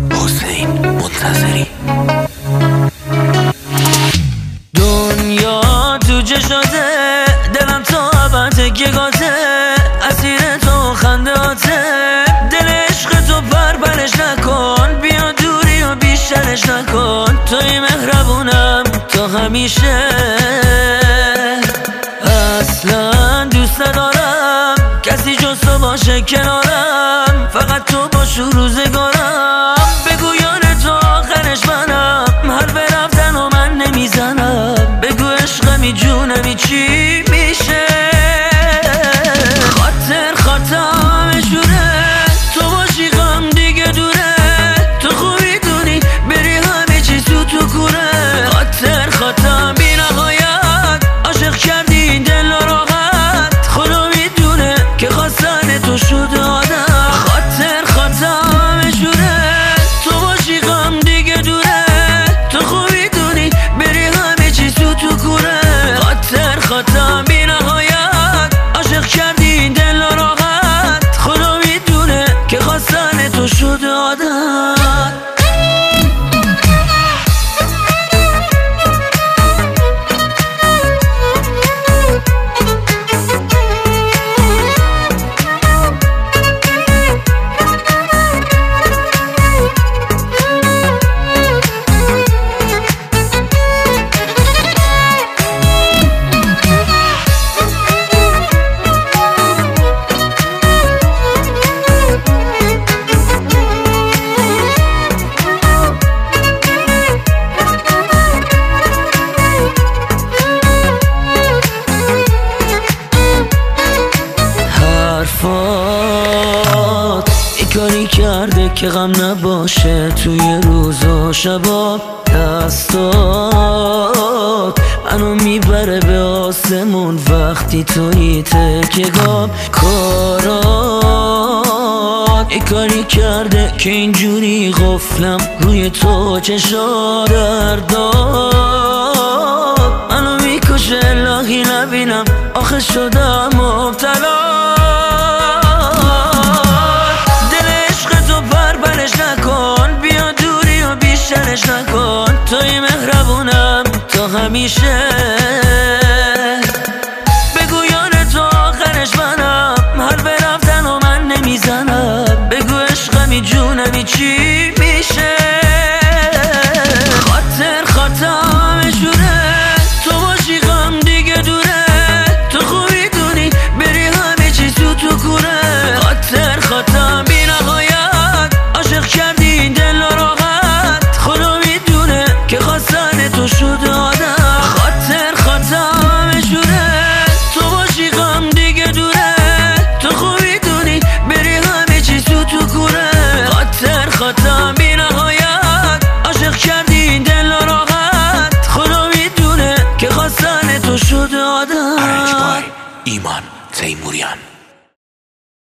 حسین منتظری. دنیا تو چشاته، دلم تا ابد گاته، اسیر تو خندهاته، دل عشق تو پرپرش نکن، بیا دوری و بیشترش نکن، توی مهربونم تا همیشه. اصلا دوست ندارم کسی جز تو باشه کنارم، فقط تو باش رو روزگارم، بگو یار تو آخرش منم، حرف رفتن و من نمیزنم، بگو عشقمی جونمی چی میشه. خاطر خاطرم شوره، تو باشی غم دیگه دوره، تو خوبی دونی بری همه چیز تو کوره. خاطر خاطرم بی نهایت، عاشق کردی این دل راحت، خدا میدونه که خواستن تو شده آدم. خاطر خاطرم شوره، تو باشی غم دیگه دوره، تو خوبی دونی بری همه چیز تو کوره. خاطر خاطرم بی نهایت، عاشق کردی این دل راحت، خدا میدونه که خواستن تو شده آدم. ای کاری کرده که غم نباشه توی روز و شبا، دستات منو میبره به آسمون وقتی توی تکگاه. کارات ای کاری کرده که اینجوری غفلم روی تو چشا، دردات منو میکشه الهی نبینم آخه شدم مبتلا. نکن توی مهربونم تا همیشه، بگو یار تو آخرش منم، حرف رفتن و من نمیزنم، بگو عشقمی جونمی چی میشه. خاطر خاطرم شوره، تو باشی غم دیگه دوره، تو خوبی دونی بری همه چیز تو کوره. خاطر خاطرم بی نهایت، عاشق کردی این دل راحت، خدا میدونه که خواستن تو شده آدم. خاطر خاطرم شوره، تو باشی غم دیگه دوره، تو خوبی دونی بری همه چیز تو کوره. خاطر خاطرم بی نهایت، عاشق کردی این دل راحت، خدا میدونه که خواستن تو شده آدم. ایمان تیموریان.